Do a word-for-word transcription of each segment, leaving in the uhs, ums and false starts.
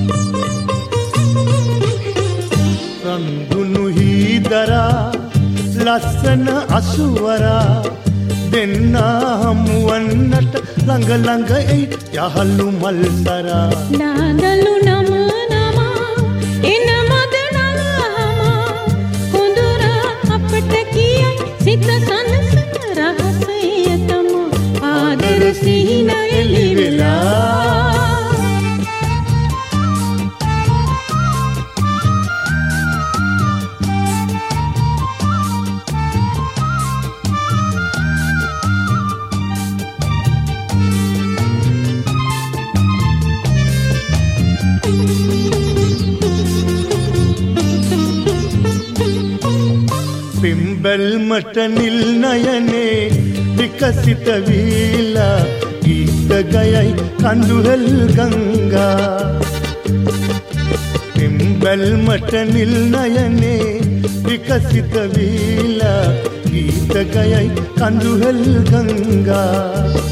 රන්දුනු හීදරා ලස්සන අසුවරා දෙන්න හමුවන්නට ළඟ ළඟ එයි යහළු මල්සරා නාදලු නම නමා එන මද නලහමා කුඳුර අපට කියයි සිත සනසන රහසය තමා ආදර සිහින එළි වෙලා පිම්බල්මට නිල් නයනේ විකසිත වීලා ගීත ගයයි කඳුහල් ගංගා පිම්බල්මට නිල් නයනේ විකසිත වීලා ගීත ගයයි කඳුහල් ගංගා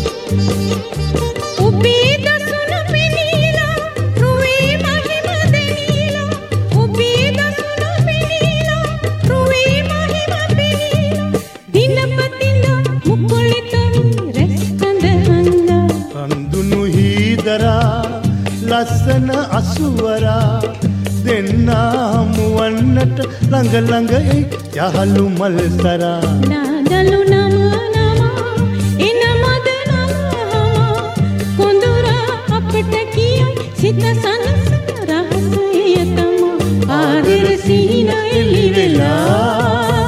උපී දසුන පිනීලා රුවේ මහිම දෙනීලා උපී දසුන පිනීලා රුවේ මහිම පිනීලා දිනපතිඳ මුකුලිත රැස්කඳ හංගා රන්දුනු හීදරා ලස්සන අසුවරා දෙන්න හමුවන්නට ළඟ ළඟ එයි යහළු මල්සරා නාදලු නම නමා එන මද නලහමා කුඳුර අපට කියයි සිත සනසන රහසය තමා ආදර සිහින එළි වෙලා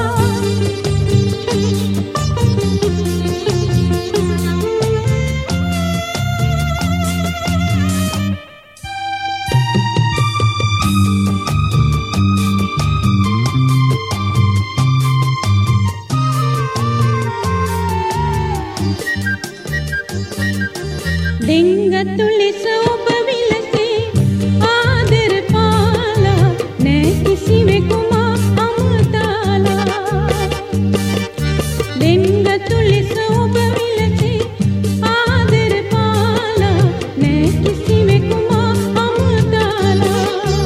දෙංගතු ලෙස ඔබ විලසේ ආදර පාලා නෑ කිසිවෙකුමා අමතාලා දෙංගතු ලෙස ඔබ විලසේ ආදර පාලා නෑ කිසිවෙකුමා අමතාලා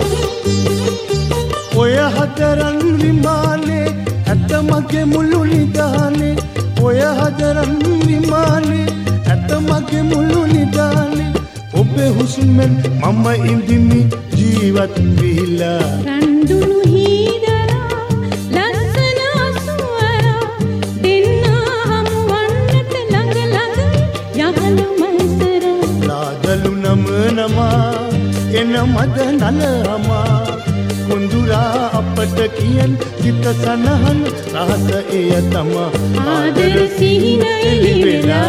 ඔය හතරන් විමානේ ඇත මගේ මුළු නිදානේ ඔය හතරන් විමානේ ඇත මගේ මුළු නිදානේ ඔබේ හුස්මෙන් මම ඉඳිමි ජීවත් වෙලා රන්දුනු හීදරා ලස්සන අසුවරා දෙන්න හමුවන්නට ළඟ ළඟ යහළු මල්සරා ලාදලු නම නමා එන මද නලහමා කුඳුරා අපට කියන් සිත සනහන රහස එය තමා ආදර සිහින එළි වෙලා